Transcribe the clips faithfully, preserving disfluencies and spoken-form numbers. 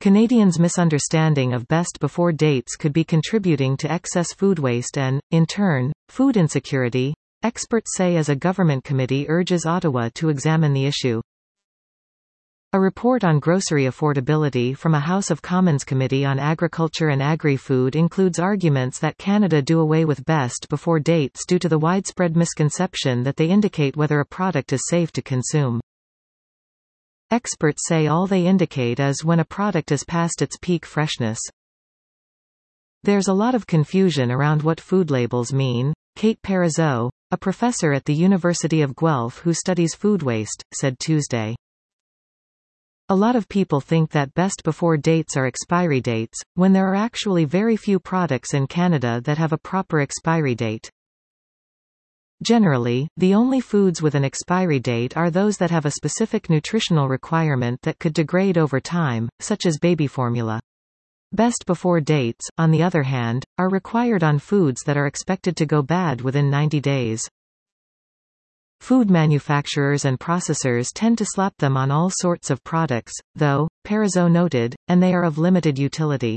Canadians' misunderstanding of best before dates could be contributing to excess food waste and, in turn, food insecurity, experts say, as a government committee urges Ottawa to examine the issue. A report on grocery affordability from a House of Commons Committee on Agriculture and Agri-Food includes arguments that Canada do away with best before dates due to the widespread misconception that they indicate whether a product is safe to consume. Experts say all they indicate is when a product is past its peak freshness. There's a lot of confusion around what food labels mean, Kate Parizeau, a professor at the University of Guelph who studies food waste, said Tuesday. A lot of people think that best before dates are expiry dates, when there are actually very few products in Canada that have a proper expiry date. Generally, the only foods with an expiry date are those that have a specific nutritional requirement that could degrade over time, such as baby formula. Best before dates, on the other hand, are required on foods that are expected to go bad within ninety days. Food manufacturers and processors tend to slap them on all sorts of products, though, Parizeau noted, and they are of limited utility.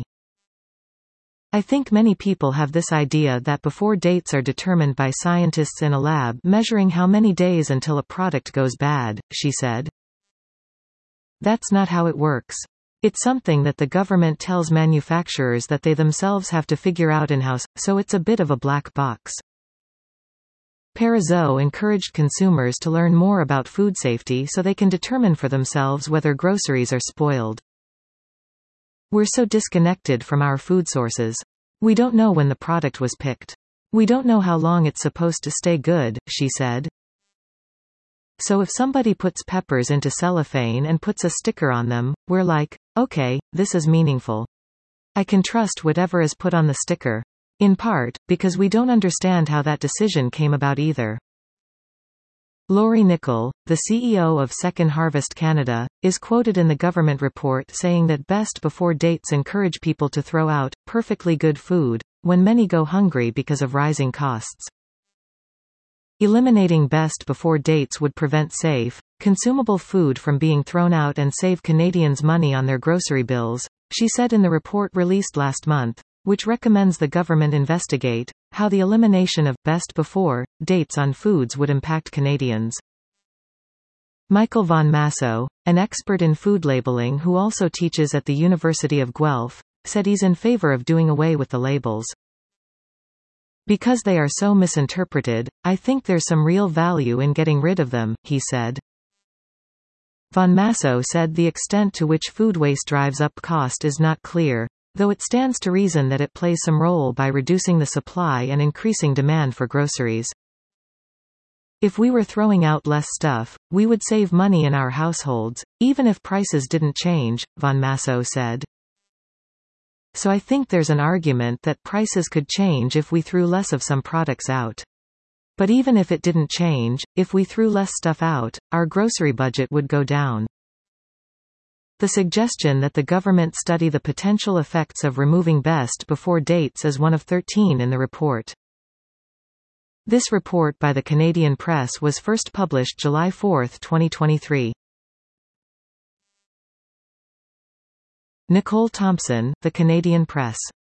I think many people have this idea that before dates are determined by scientists in a lab measuring how many days until a product goes bad, she said. That's not how it works. It's something that the government tells manufacturers that they themselves have to figure out in-house, so it's a bit of a black box. Parizeau encouraged consumers to learn more about food safety so they can determine for themselves whether groceries are spoiled. We're so disconnected from our food sources. We don't know when the product was picked. We don't know how long it's supposed to stay good, she said. So if somebody puts peppers into cellophane and puts a sticker on them, we're like, okay, this is meaningful. I can trust whatever is put on the sticker. In part, because we don't understand how that decision came about either. Laurie Nicol, the C E O of Second Harvest Canada, is quoted in the government report saying that best before dates encourage people to throw out perfectly good food when many go hungry because of rising costs. Eliminating best before dates would prevent safe, consumable food from being thrown out and save Canadians money on their grocery bills, she said in the report released last month, which recommends the government investigate how the elimination of best before dates on foods would impact Canadians. Michael Von Masso, an expert in food labeling who also teaches at the University of Guelph, said he's in favor of doing away with the labels. Because they are so misinterpreted, I think there's some real value in getting rid of them, he said. Von Masso said the extent to which food waste drives up cost is not clear, though it stands to reason that it plays some role by reducing the supply and increasing demand for groceries. If we were throwing out less stuff, we would save money in our households, even if prices didn't change, Von Masso said. So I think there's an argument that prices could change if we threw less of some products out. But even if it didn't change, if we threw less stuff out, our grocery budget would go down. The suggestion that the government study the potential effects of removing best before dates is one of thirteen in the report. This report by the Canadian Press was first published July fourth, twenty twenty-three. Nicole Thompson, The Canadian Press.